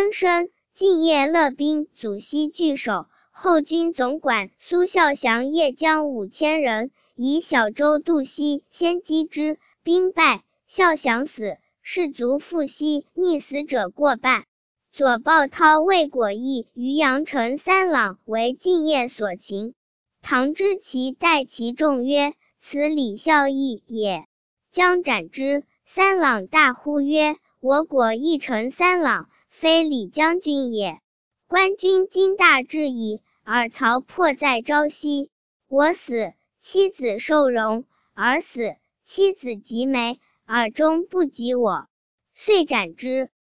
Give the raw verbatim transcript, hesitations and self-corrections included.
曾参晋业乐兵祖西据守，后军总管苏孝祥夜将五千人以小舟渡西，先击之，兵败，孝祥死，士卒复西，溺死者过半。左鲍涛谓果毅于阳城三郎为晋业所擒。唐知其待其众曰：此李孝义也，将斩之。三郎大呼曰：我果亦成三郎，非李将军也。官军今大至矣，尔曹迫在朝夕。我死，妻子受荣；儿死，妻子及眉，尔终不及我。遂斩之。